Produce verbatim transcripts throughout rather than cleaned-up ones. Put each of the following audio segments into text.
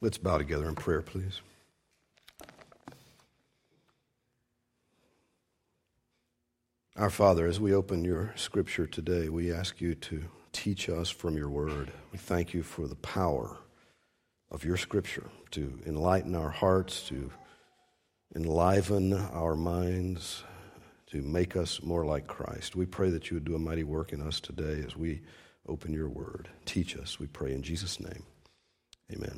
Let's bow together in prayer, please. Our Father, as we open your scripture today, we ask you to teach us from your word. We thank you for the power of your scripture to enlighten our hearts, to enliven our minds, to make us more like Christ. We pray that you would do a mighty work in us today as we open your word. Teach us, we pray in Jesus' name. Amen.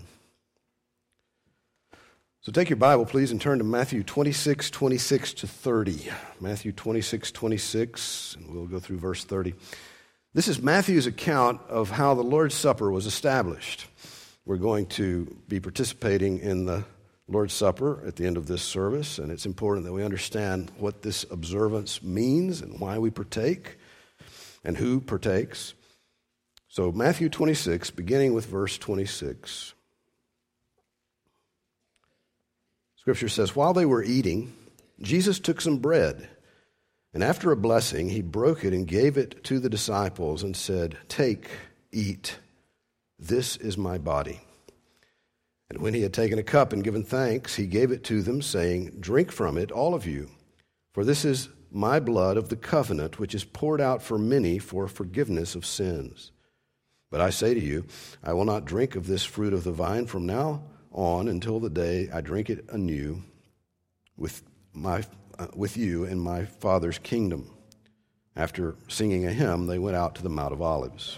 So take your Bible, please, and turn to Matthew twenty-six, twenty-six to thirty. Matthew twenty-six, twenty-six, and we'll go through verse thirty. This is Matthew's account of how the Lord's Supper was established. We're going to be participating in the Lord's Supper at the end of this service, and it's important that we understand what this observance means and why we partake and who partakes. So Matthew twenty-six, beginning with verse twenty-six. Scripture says, while they were eating, Jesus took some bread, and after a blessing, he broke it and gave it to the disciples and said, take, eat, this is my body. And when he had taken a cup and given thanks, he gave it to them, saying, drink from it, all of you, for this is my blood of the covenant, which is poured out for many for forgiveness of sins. But I say to you, I will not drink of this fruit of the vine from now on until the day I drink it anew with my uh, with you in my Father's kingdom. After singing a hymn, they went out to the Mount of Olives.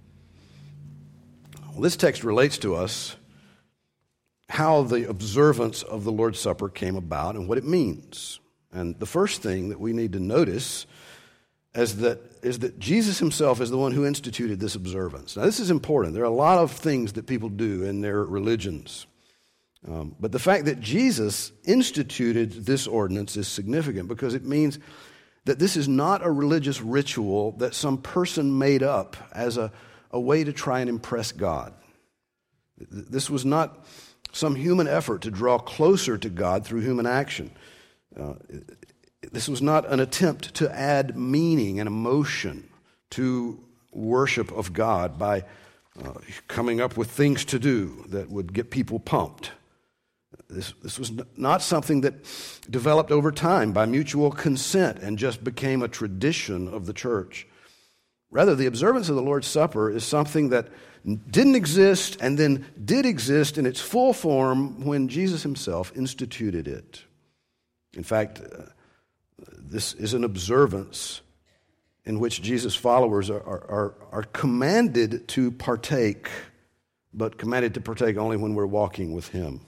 Well, this text relates to us how the observance of the Lord's Supper came about and what it means. And the first thing that we need to notice is that, is that Jesus himself is the one who instituted this observance. Now, this is important. There are a lot of things that people do in their religions. Um, but the fact that Jesus instituted this ordinance is significant because it means that this is not a religious ritual that some person made up as a, a way to try and impress God. This was not some human effort to draw closer to God through human action. Uh, this was not an attempt to add meaning and emotion to worship of God by uh, coming up with things to do that would get people pumped. This, this was not something that developed over time by mutual consent and just became a tradition of the church. Rather, the observance of the Lord's Supper is something that didn't exist and then did exist in its full form when Jesus himself instituted it. In fact, uh, this is an observance in which Jesus' followers are, are, are commanded to partake, but commanded to partake only when we're walking with him.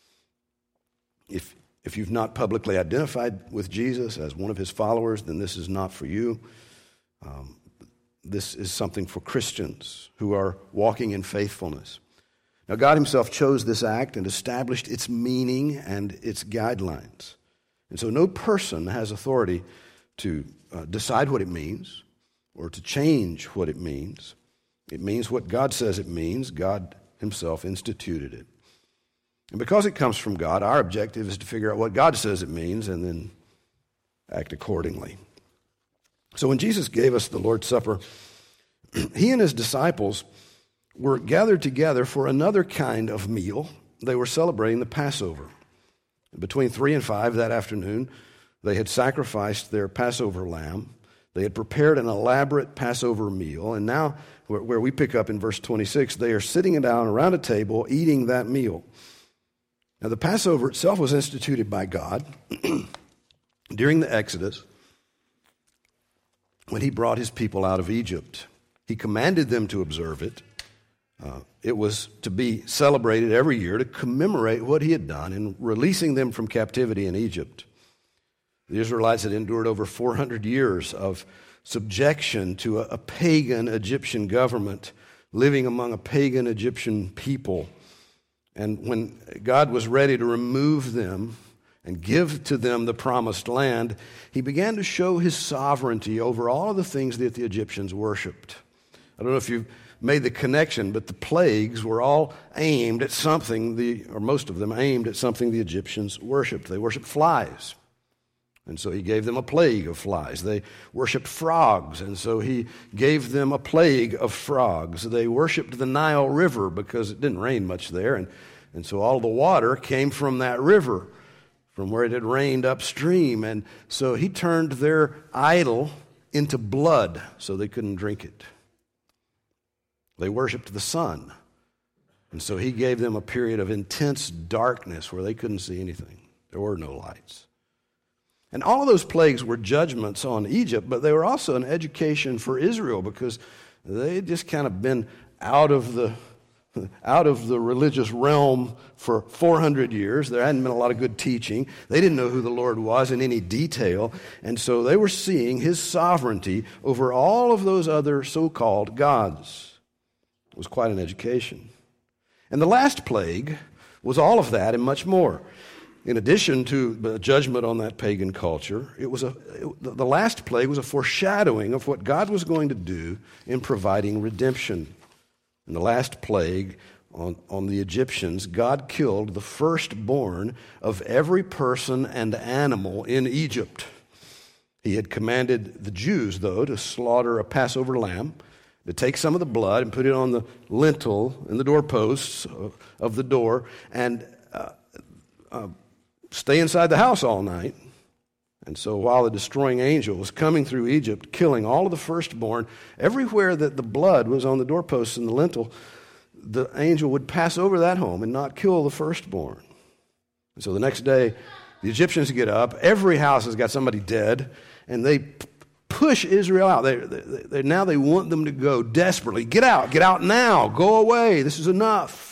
If if you've not publicly identified with Jesus as one of his followers, then this is not for you. Um, this is something for Christians who are walking in faithfulness. Now, God himself chose this act and established its meaning and its guidelines. And so no person has authority to uh, decide what it means or to change what it means. It means what God says it means. God himself instituted it. And because it comes from God, our objective is to figure out what God says it means and then act accordingly. So when Jesus gave us the Lord's Supper, he and his disciples were gathered together for another kind of meal. They were celebrating the Passover. Between three and five that afternoon, they had sacrificed their Passover lamb. They had prepared an elaborate Passover meal. And now, where we pick up in verse twenty-six, they are sitting down around a table eating that meal. Now, the Passover itself was instituted by God during the Exodus when he brought his people out of Egypt. He commanded them to observe it. Uh, it was to be celebrated every year to commemorate what he had done in releasing them from captivity in Egypt. The Israelites had endured over four hundred years of subjection to a, a pagan Egyptian government, living among a pagan Egyptian people. And when God was ready to remove them and give to them the promised land, he began to show his sovereignty over all of the things that the Egyptians worshipped. I don't know if you've made the connection, but the plagues were all aimed at something, the or most of them aimed at something the Egyptians worshipped. They worshipped flies. And so he gave them a plague of flies. They worshiped frogs, and so he gave them a plague of frogs. They worshiped the Nile River because it didn't rain much there, and, and so all the water came from that river, from where it had rained upstream. And so he turned their idol into blood so they couldn't drink it. They worshiped the sun, and so he gave them a period of intense darkness where they couldn't see anything. There were no lights. And all of those plagues were judgments on Egypt, but they were also an education for Israel because they had just kind of been out of the out of the religious realm for four hundred years. There hadn't been a lot of good teaching. They didn't know who the Lord was in any detail, and so they were seeing his sovereignty over all of those other so-called gods. It was quite an education. And the last plague was all of that and much more. In addition to the judgment on that pagan culture, it was a it, the last plague was a foreshadowing of what God was going to do in providing redemption. In the last plague on, on the Egyptians, God killed the firstborn of every person and animal in Egypt. He had commanded the Jews, though, to slaughter a Passover lamb, to take some of the blood and put it on the lintel and the doorposts of, of the door, and uh, uh, stay inside the house all night. And so while the destroying angel was coming through Egypt, killing all of the firstborn, everywhere that the blood was on the doorposts and the lintel, the angel would pass over that home and not kill the firstborn. And so the next day, the Egyptians get up. Every house has got somebody dead, and they p- push Israel out. They, they, they, now they want them to go desperately. Get out. Get out now. Go away. This is enough.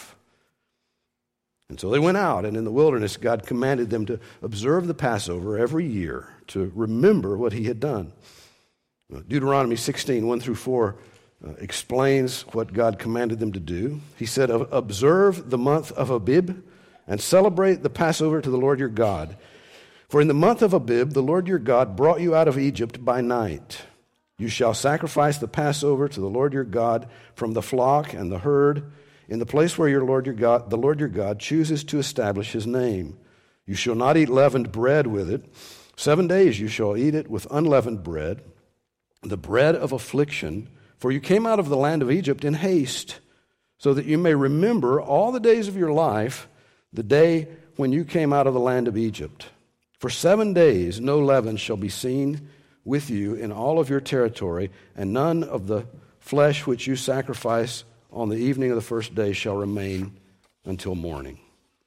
And so they went out, and in the wilderness, God commanded them to observe the Passover every year to remember what he had done. Deuteronomy sixteen, one through four uh, explains what God commanded them to do. He said, observe the month of Abib and celebrate the Passover to the Lord your God. For in the month of Abib, the Lord your God brought you out of Egypt by night. You shall sacrifice the Passover to the Lord your God from the flock and the herd, in the place where your Lord your God, the Lord your God chooses to establish his name. You shall not eat leavened bread with it. Seven days you shall eat it with unleavened bread, the bread of affliction, for you came out of the land of Egypt in haste, so that you may remember all the days of your life, the day when you came out of the land of Egypt. For seven days no leaven shall be seen with you in all of your territory, and none of the flesh which you sacrifice on the evening of the first day shall remain until morning.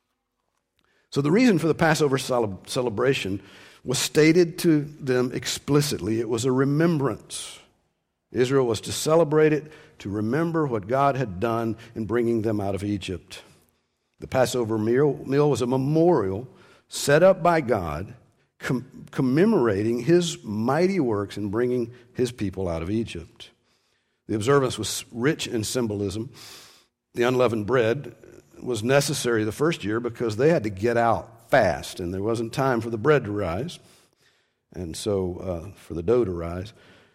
So the reason for the Passover celebration was stated to them explicitly. It was a remembrance. Israel was to celebrate it, to remember what God had done in bringing them out of Egypt. The Passover meal, meal was a memorial set up by God com- commemorating his mighty works in bringing his people out of Egypt. The observance was rich in symbolism. The unleavened bread was necessary the first year because they had to get out fast, and there wasn't time for the bread to rise, and so uh, for the dough to rise.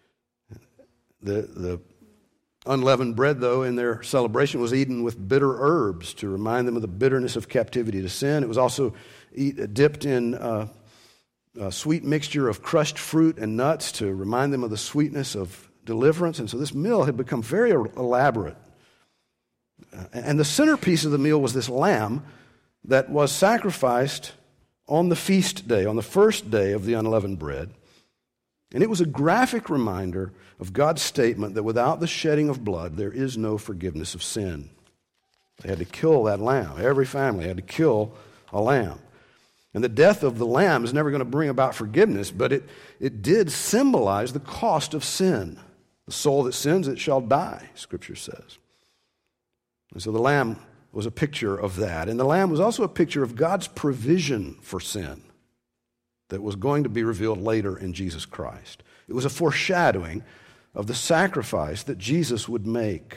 The, the unleavened bread, though, in their celebration was eaten with bitter herbs to remind them of the bitterness of captivity to sin. It was also eat, dipped in uh, a sweet mixture of crushed fruit and nuts to remind them of the sweetness of deliverance. And so this meal had become very elaborate. Uh, and the centerpiece of the meal was this lamb that was sacrificed on the feast day, on the first day of the unleavened bread. And it was a graphic reminder of God's statement that without the shedding of blood, there is no forgiveness of sin. They had to kill that lamb. Every family had to kill a lamb. And the death of the lamb is never going to bring about forgiveness, but it, it did symbolize the cost of sin. The soul that sins, it shall die, Scripture says. And so the lamb was a picture of that. And the lamb was also a picture of God's provision for sin that was going to be revealed later in Jesus Christ. It was a foreshadowing of the sacrifice that Jesus would make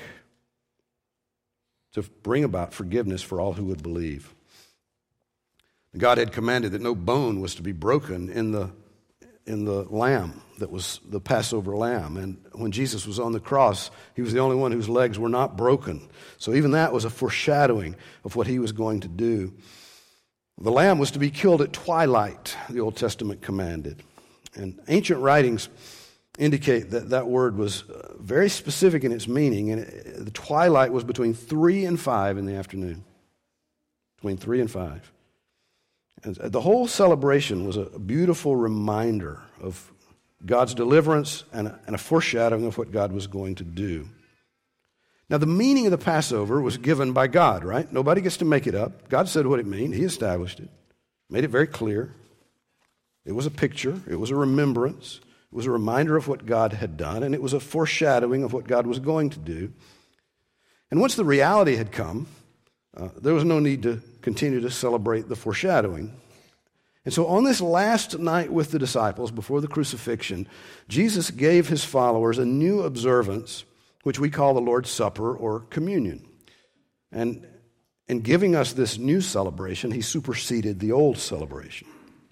to bring about forgiveness for all who would believe. God had commanded that no bone was to be broken in the in the lamb that was the Passover lamb. And when Jesus was on the cross, he was the only one whose legs were not broken. So even that was a foreshadowing of what he was going to do. The lamb was to be killed at twilight, the Old Testament commanded. And ancient writings indicate that that word was very specific in its meaning, and it, the twilight was between three and five in the afternoon. Between three and five. And the whole celebration was a beautiful reminder of God's deliverance and a, and a foreshadowing of what God was going to do. Now, the meaning of the Passover was given by God, right? Nobody gets to make it up. God said what it meant. He established it, made it very clear. It was a picture. It was a remembrance. It was a reminder of what God had done, and it was a foreshadowing of what God was going to do. And once the reality had come, uh, there was no need to continue to celebrate the foreshadowing. And so on this last night with the disciples before the crucifixion, Jesus gave his followers a new observance, which we call the Lord's Supper or communion. And in giving us this new celebration, he superseded the old celebration.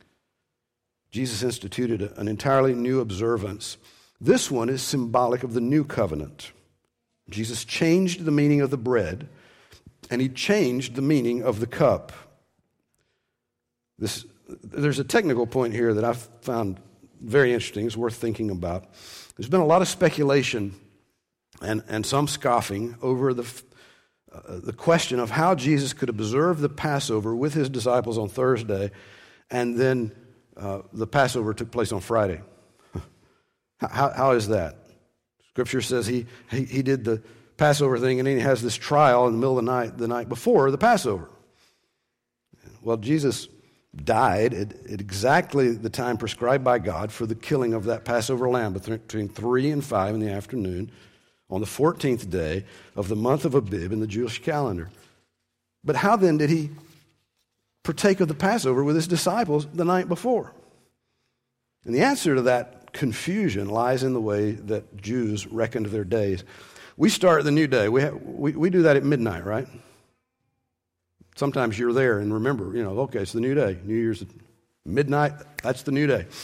Jesus instituted an entirely new observance. This one is symbolic of the new covenant. Jesus changed the meaning of the bread, and he changed the meaning of the cup. This, there's a technical point here that I've found very interesting. It's worth thinking about. There's been a lot of speculation and, and some scoffing over the, uh, the question of how Jesus could observe the Passover with his disciples on Thursday, and then uh, the Passover took place on Friday. how, how is that? Scripture says he, he, he did the Passover thing, and then he has this trial in the middle of the night, the night before the Passover. Well, Jesus died at, at exactly the time prescribed by God for the killing of that Passover lamb between three and five in the afternoon on the fourteenth day of the month of Abib in the Jewish calendar. But how then did he partake of the Passover with his disciples the night before? And the answer to that confusion lies in the way that Jews reckoned their days. We start the new day. We, have, we, we do that at midnight, right? Sometimes you're there and remember, you know, okay, it's the new day. New Year's at midnight, that's the new day.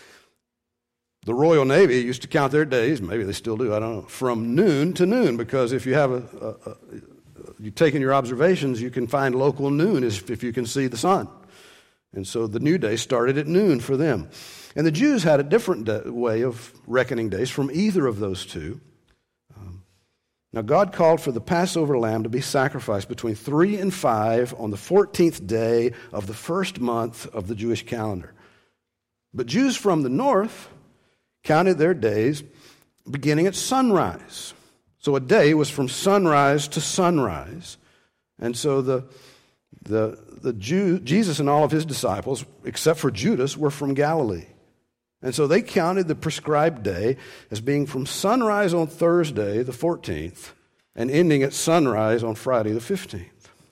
The Royal Navy used to count their days, maybe they still do, I don't know, from noon to noon, because if you have a, a, a you've taken your observations, you can find local noon if you can see the sun. And so the new day started at noon for them. And the Jews had a different day, way of reckoning days from either of those two. Um, now God called for the Passover lamb to be sacrificed between three and five on the fourteenth day of the first month of the Jewish calendar. But Jews from the north counted their days beginning at sunrise. So a day was from sunrise to sunrise. And so the the the Jew, Jesus and all of his disciples, except for Judas, were from Galilee. And so they counted the prescribed day as being from sunrise on Thursday, the fourteenth, and ending at sunrise on Friday, the fifteenth.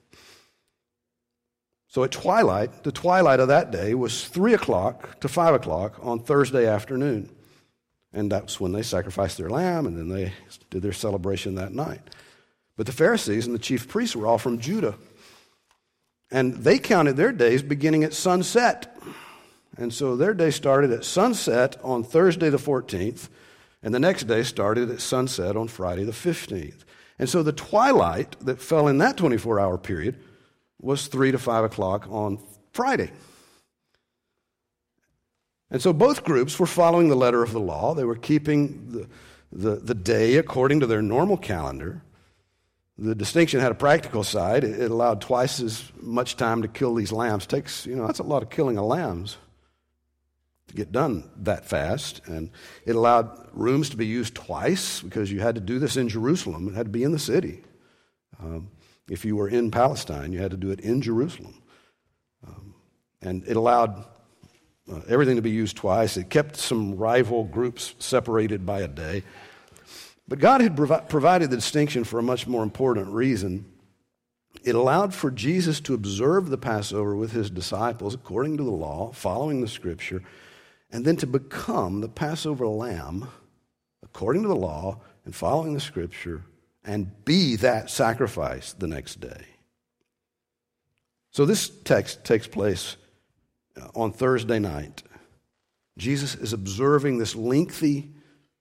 So at twilight, the twilight of that day was three o'clock to five o'clock on Thursday afternoon. And that's when they sacrificed their lamb, and then they did their celebration that night. But the Pharisees and the chief priests were all from Judah. And they counted their days beginning at sunset. And so their day started at sunset on Thursday the fourteenth, and the next day started at sunset on Friday the fifteenth. And so the twilight that fell in that twenty-four hour period was three to five o'clock on Friday. And so both groups were following the letter of the law. They were keeping the, the, the day according to their normal calendar. The distinction had a practical side. It, it allowed twice as much time to kill these lambs. It takes, you know, that's a lot of killing of lambs to get done that fast. And it allowed rooms to be used twice because you had to do this in Jerusalem. It had to be in the city. Um, if you were in Palestine, you had to do it in Jerusalem. Um, and it allowed Uh, everything to be used twice. It kept some rival groups separated by a day. But God had provi- provided the distinction for a much more important reason. It allowed for Jesus to observe the Passover with his disciples according to the law, following the Scripture, and then to become the Passover lamb according to the law and following the Scripture and be that sacrifice the next day. So this text takes place on Thursday night. Jesus is observing this lengthy,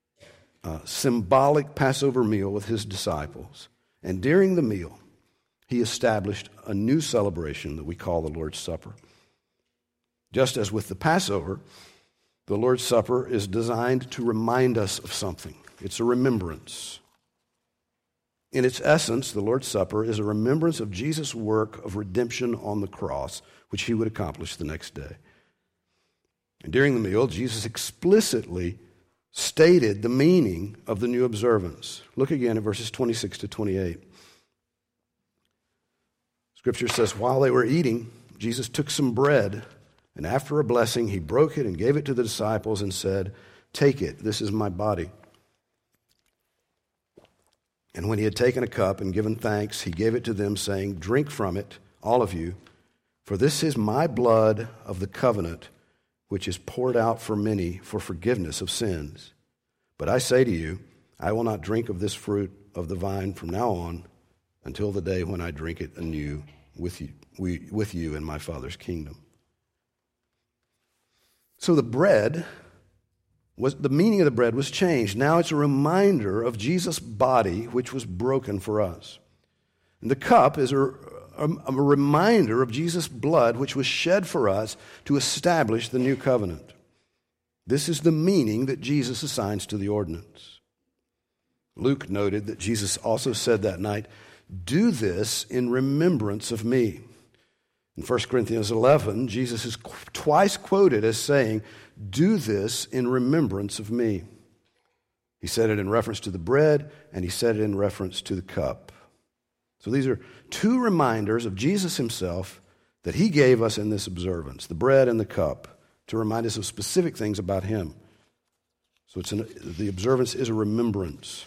uh, symbolic Passover meal with his disciples. And during the meal, he established a new celebration that we call the Lord's Supper. Just as with the Passover, the Lord's Supper is designed to remind us of something. It's a remembrance. In its essence, the Lord's Supper is a remembrance of Jesus' work of redemption on the cross, which he would accomplish the next day. And during the meal, Jesus explicitly stated the meaning of the new observance. Look again at verses twenty-six to twenty-eight. Scripture says, while they were eating, Jesus took some bread, and after a blessing, he broke it and gave it to the disciples and said, take it, this is my body. And when he had taken a cup and given thanks, he gave it to them, saying, drink from it, all of you, for this is my blood of the covenant, which is poured out for many for forgiveness of sins. But I say to you, I will not drink of this fruit of the vine from now on until the day when I drink it anew with you, we, with you in my Father's kingdom. So the bread, was the meaning of the bread was changed. Now it's a reminder of Jesus' body, which was broken for us. And the cup is a, a, a reminder of Jesus' blood, which was shed for us to establish the new covenant. This is the meaning that Jesus assigns to the ordinance. Luke noted that Jesus also said that night, do this in remembrance of me. In First Corinthians eleven, Jesus is qu- twice quoted as saying, do this in remembrance of me. He said it in reference to the bread, and he said it in reference to the cup. So these are two reminders of Jesus himself that he gave us in this observance, the bread and the cup, to remind us of specific things about him. So it's an, the observance is a remembrance.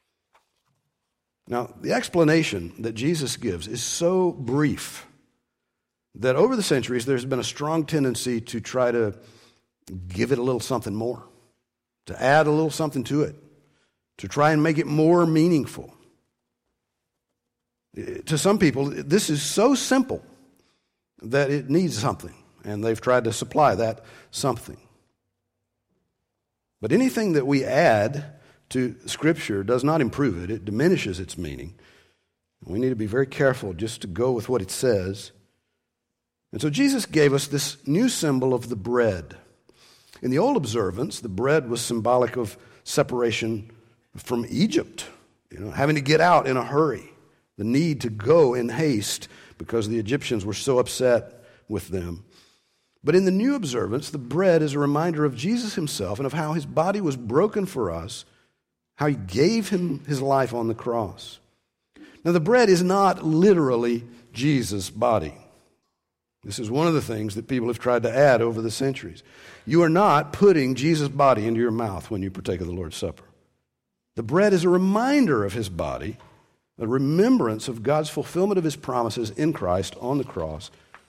Now, the explanation that Jesus gives is so brief that over the centuries there's been a strong tendency to try to give it a little something more, to add a little something to it, to try and make it more meaningful. To some people, this is so simple that it needs something, and they've tried to supply that something. But anything that we add to Scripture does not improve it. It diminishes its meaning. We need to be very careful just to go with what it says. And so Jesus gave us this new symbol of the bread. In the old observance, the bread was symbolic of separation from Egypt, you know, having to get out in a hurry, the need to go in haste because the Egyptians were so upset with them. But in the new observance, the bread is a reminder of Jesus himself and of how his body was broken for us, how he gave him his life on the cross. Now, the bread is not literally Jesus' body. This is one of the things that people have tried to add over the centuries. You are not putting Jesus' body into your mouth when you partake of the Lord's Supper. The bread is a reminder of his body, a remembrance of God's fulfillment of his promises in Christ on the cross.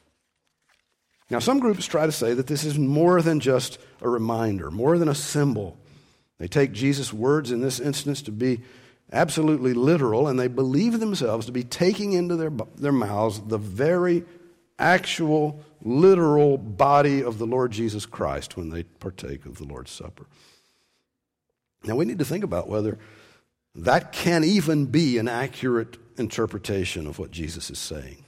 Now, some groups try to say that this is more than just a reminder, more than a symbol. They take Jesus' words in this instance to be absolutely literal, and they believe themselves to be taking into their, their mouths the very actual, literal body of the Lord Jesus Christ when they partake of the Lord's Supper. Now, we need to think about whether that can even be an accurate interpretation of what Jesus is saying.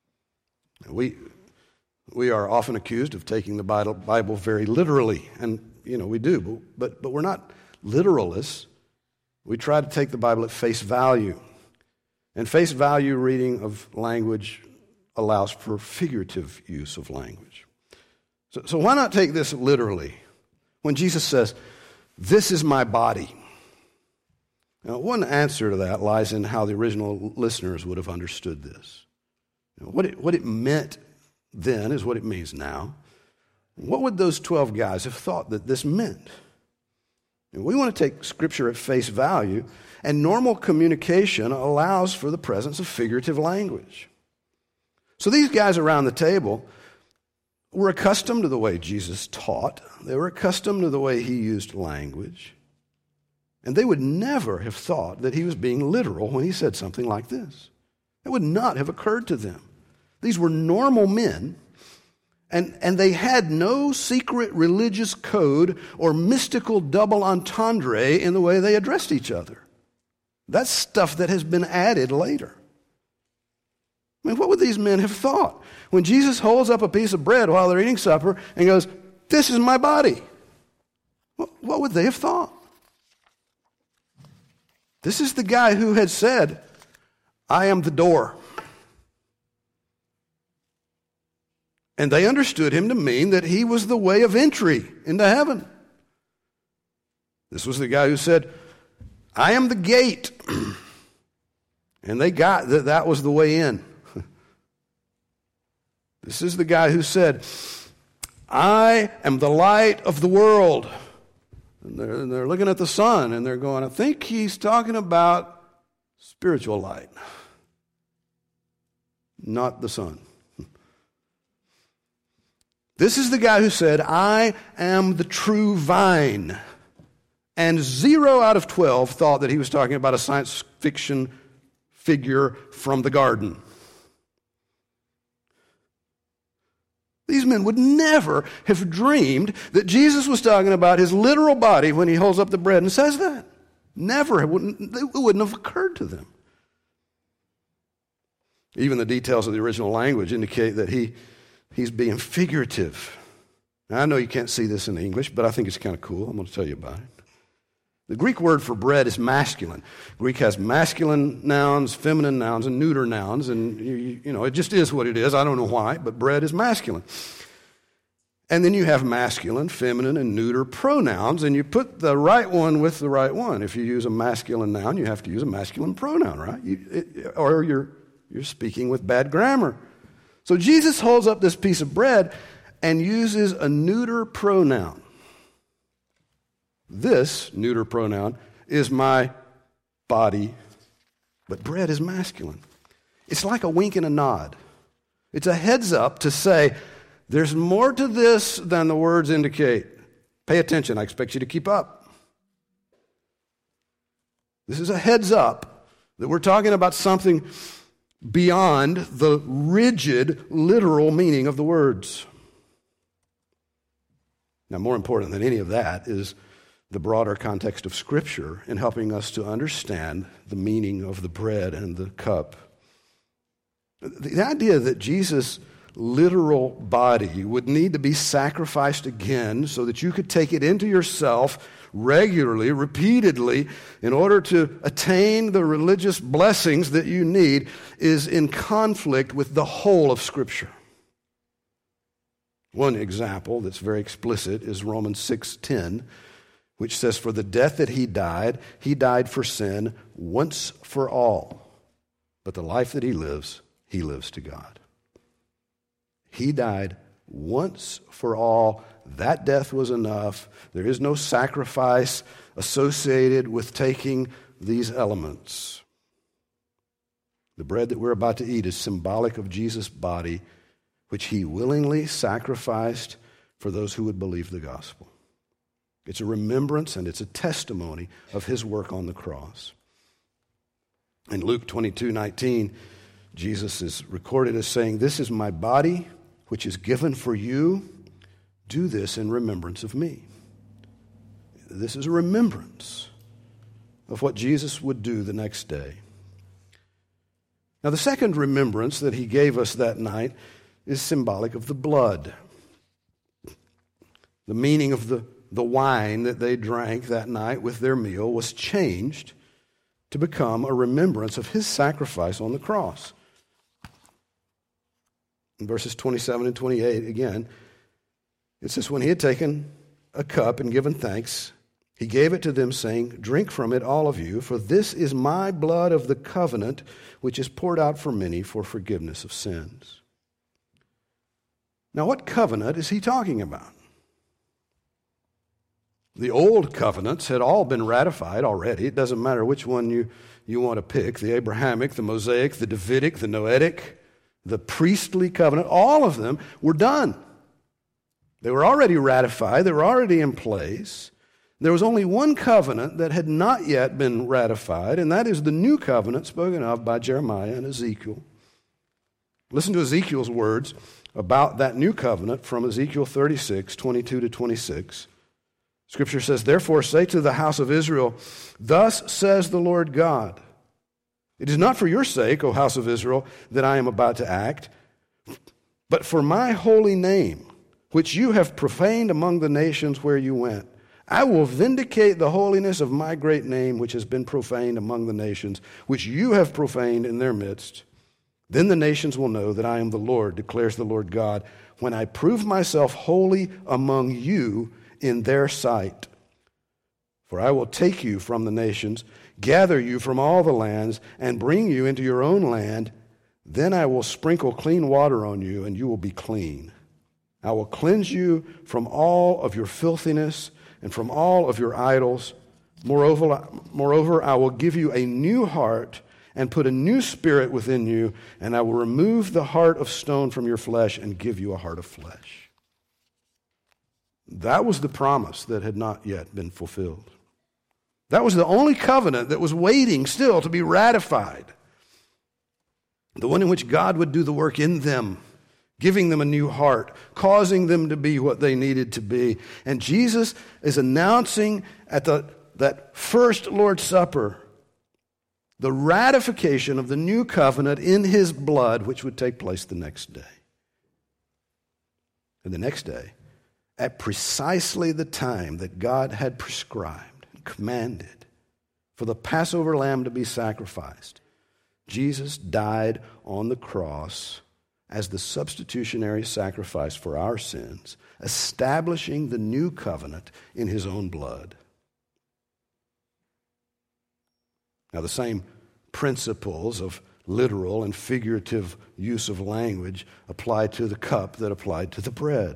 We, we are often accused of taking the Bible, Bible very literally, and you know, we do, but, but we're not literalists. We try to take the Bible at face value. And face value reading of language allows for figurative use of language. So, so why not take this literally? When Jesus says, this is my body. Now, one answer to that lies in how the original listeners would have understood this. You know, what it, what it meant then is what it means now. What would those twelve guys have thought that this meant? And we want to take Scripture at face value, and normal communication allows for the presence of figurative language. So these guys around the table were accustomed to the way Jesus taught. They were accustomed to the way he used language. And they would never have thought that he was being literal when he said something like this. It would not have occurred to them. These were normal men, and, and they had no secret religious code or mystical double entendre in the way they addressed each other. That's stuff that has been added later. I mean, what would these men have thought when Jesus holds up a piece of bread while they're eating supper and goes, "This is my body"? What would they have thought? This is the guy who had said, "I am the door." And they understood him to mean that he was the way of entry into heaven. This was the guy who said, "I am the gate." And they got that that was the way in. This is the guy who said, "I am the light of the world." And they're, and they're looking at the sun and they're going, "I think he's talking about spiritual light, not the sun." This is the guy who said, "I am the true vine." And zero out of twelve thought that he was talking about a science fiction figure from the garden. These men would never have dreamed that Jesus was talking about his literal body when he holds up the bread and says that. Never. It wouldn't, it wouldn't have occurred to them. Even the details of the original language indicate that he, he's being figurative. Now, I know you can't see this in English, but I think it's kind of cool. I'm going to tell you about it. The Greek word for bread is masculine. Greek has masculine nouns, feminine nouns, and neuter nouns, and you, you know, it just is what it is. I don't know why, but bread is masculine. And then you have masculine, feminine, and neuter pronouns, and you put the right one with the right one. If you use a masculine noun, you have to use a masculine pronoun, right? You, it, or you're you're speaking with bad grammar. So Jesus holds up this piece of bread and uses a neuter pronoun. This neuter pronoun is my body, but bread is masculine. It's like a wink and a nod. It's a heads up to say, there's more to this than the words indicate. Pay attention. I expect you to keep up. This is a heads up that we're talking about something beyond the rigid, literal meaning of the words. Now, more important than any of that is the broader context of Scripture in helping us to understand the meaning of the bread and the cup. The idea that Jesus' literal body would need to be sacrificed again so that you could take it into yourself regularly, repeatedly, in order to attain the religious blessings that you need is in conflict with the whole of Scripture. One example that's very explicit is Romans six ten, which says, "For the death that he died, he died for sin once for all. But the life that he lives, he lives to God." He died once for all. That death was enough. There is no sacrifice associated with taking these elements. The bread that we're about to eat is symbolic of Jesus' body, which he willingly sacrificed for those who would believe the gospel. It's a remembrance and it's a testimony of his work on the cross. In Luke twenty-two nineteen, Jesus is recorded as saying, "This is my body, which is given for you. Do this in remembrance of me." This is a remembrance of what Jesus would do the next day. Now, the second remembrance that he gave us that night is symbolic of the blood. The meaning of the The wine that they drank that night with their meal was changed to become a remembrance of his sacrifice on the cross. In verses twenty-seven and twenty-eight, again, it says, "When he had taken a cup and given thanks, he gave it to them, saying, 'Drink from it, all of you, for this is my blood of the covenant, which is poured out for many for forgiveness of sins.'" Now, what covenant is he talking about? The old covenants had all been ratified already. It doesn't matter which one you, you want to pick, the Abrahamic, the Mosaic, the Davidic, the Noetic, the priestly covenant, all of them were done. They were already ratified. They were already in place. There was only one covenant that had not yet been ratified, and that is the new covenant spoken of by Jeremiah and Ezekiel. Listen to Ezekiel's words about that new covenant from Ezekiel thirty-six, twenty-two to twenty-six. Scripture says, "Therefore say to the house of Israel, 'Thus says the Lord God, It is not for your sake, O house of Israel, that I am about to act, but for my holy name, which you have profaned among the nations where you went. I will vindicate the holiness of my great name, which has been profaned among the nations, which you have profaned in their midst. Then the nations will know that I am the Lord, declares the Lord God, when I prove myself holy among you in their sight. For I will take you from the nations, gather you from all the lands, and bring you into your own land. Then I will sprinkle clean water on you, and you will be clean. I will cleanse you from all of your filthiness and from all of your idols. Moreover, moreover, I will give you a new heart and put a new spirit within you, and I will remove the heart of stone from your flesh and give you a heart of flesh. That was the promise that had not yet been fulfilled. That was the only covenant that was waiting still to be ratified. The one in which God would do the work in them, giving them a new heart, causing them to be what they needed to be. And Jesus is announcing at the, that first Lord's Supper the ratification of the new covenant in his blood, which would take place the next day. And the next day, at precisely the time that God had prescribed and commanded for the Passover lamb to be sacrificed, Jesus died on the cross as the substitutionary sacrifice for our sins, establishing the new covenant in his own blood. Now, the same principles of literal and figurative use of language apply to the cup that applied to the bread.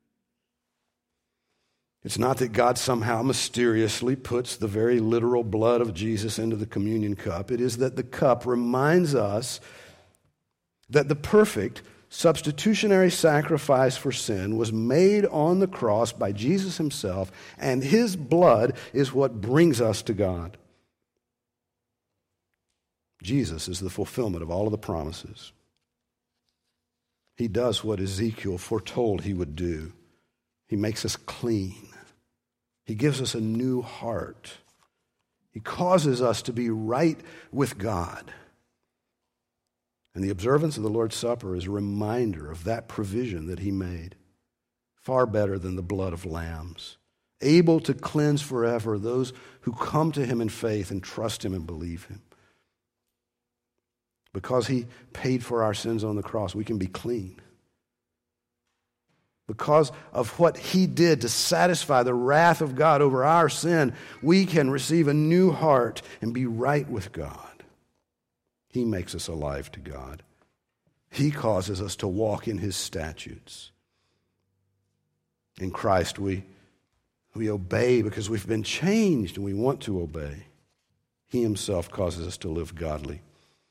It's not that God somehow mysteriously puts the very literal blood of Jesus into the communion cup. It is that the cup reminds us that the perfect substitutionary sacrifice for sin was made on the cross by Jesus himself, and his blood is what brings us to God. Jesus is the fulfillment of all of the promises. He does what Ezekiel foretold he would do. He makes us clean. He gives us a new heart. He causes us to be right with God. And the observance of the Lord's Supper is a reminder of that provision that he made, far better than the blood of lambs, able to cleanse forever those who come to him in faith and trust him and believe him. Because he paid for our sins on the cross, we can be clean. Because of what he did to satisfy the wrath of God over our sin, we can receive a new heart and be right with God. He makes us alive to God. He causes us to walk in his statutes. In Christ, we, we obey because we've been changed and we want to obey. He himself causes us to live godly.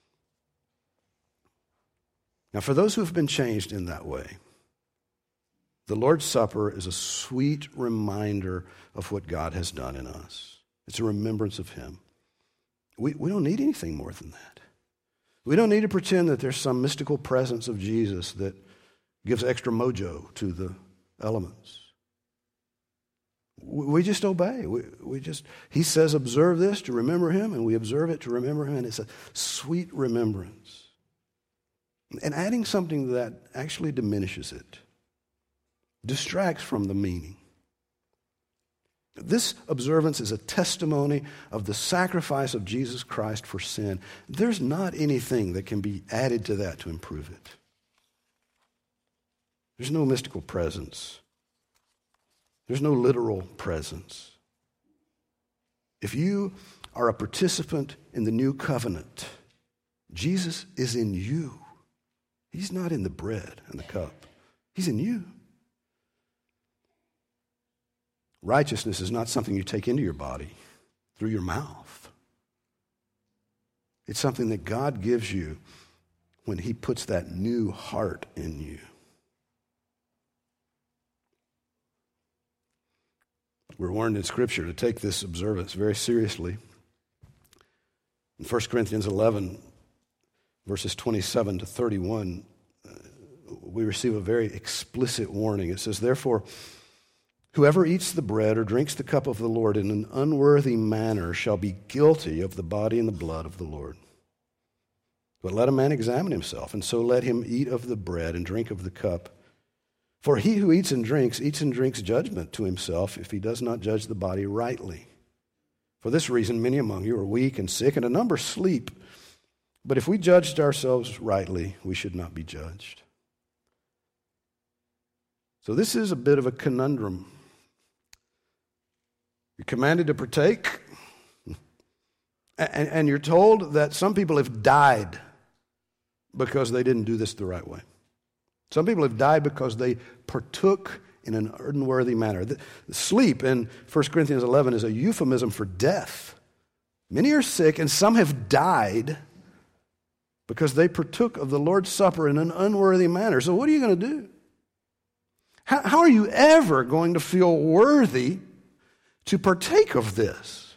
Now, for those who have been changed in that way, the Lord's Supper is a sweet reminder of what God has done in us. It's a remembrance of him. We, we don't need anything more than that. We don't need to pretend that there's some mystical presence of Jesus that gives extra mojo to the elements. We, we just obey. We, we just, he says, observe this to remember him, and we observe it to remember him, and it's a sweet remembrance. And adding something to that actually diminishes it, distracts from the meaning. This observance is a testimony of the sacrifice of Jesus Christ for sin. There's not anything that can be added to that to improve it. There's no mystical presence. There's no literal presence. If you are a participant in the new covenant, Jesus is in you. He's not in the bread and the cup. He's in you. Righteousness is not something you take into your body through your mouth. It's something that God gives you when he puts that new heart in you. We're warned in Scripture to take this observance very seriously. In First Corinthians eleven, verses twenty-seven to thirty-one, we receive a very explicit warning. It says, therefore, whoever eats the bread or drinks the cup of the Lord in an unworthy manner shall be guilty of the body and the blood of the Lord. But let a man examine himself, and so let him eat of the bread and drink of the cup. For he who eats and drinks, eats and drinks judgment to himself if he does not judge the body rightly. For this reason, many among you are weak and sick, and a number sleep. But if we judged ourselves rightly, we should not be judged. So this is a bit of a conundrum. You're commanded to partake, and, and you're told that some people have died because they didn't do this the right way. Some people have died because they partook in an unworthy manner. The, the sleep in First Corinthians eleven is a euphemism for death. Many are sick, and some have died because they partook of the Lord's Supper in an unworthy manner. So what are you going to do? How, how are you ever going to feel worthy to partake of this?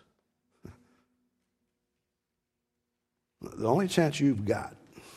The only chance you've got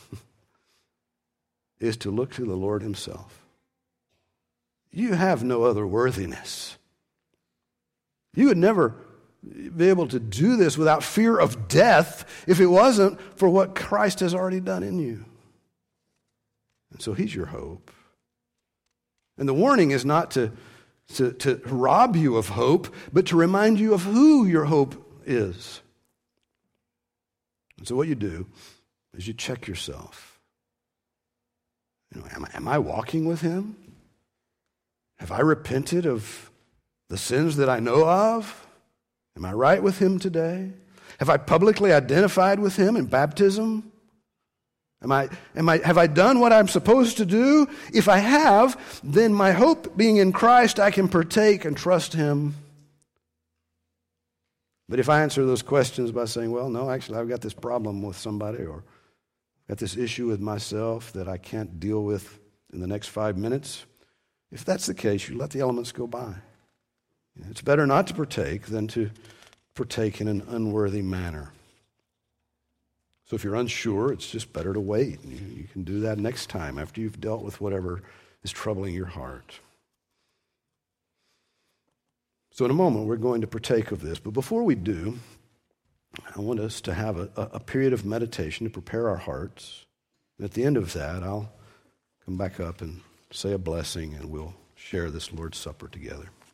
is to look to the Lord himself. You have no other worthiness. You would never be able to do this without fear of death if it wasn't for what Christ has already done in you. And so he's your hope. And the warning is not to, to, to rob you of hope, but to remind you of who your hope is. And so what you do is you check yourself. You know, am I, am I walking with him? Have I repented of the sins that I know of? Am I right with him today? Have I publicly identified with him in baptism? Am I, am I, have I done what I'm supposed to do? If I have, then my hope being in Christ, I can partake and trust him. But if I answer those questions by saying, well, no, actually, I've got this problem with somebody, or got this issue with myself that I can't deal with in the next five minutes, if that's the case, you let the elements go by. It's better not to partake than to partake in an unworthy manner. So if you're unsure, it's just better to wait. You, you can do that next time after you've dealt with whatever is troubling your heart. So in a moment, we're going to partake of this. But before we do, I want us to have a, a period of meditation to prepare our hearts. And at the end of that, I'll come back up and say a blessing, and we'll share this Lord's Supper together.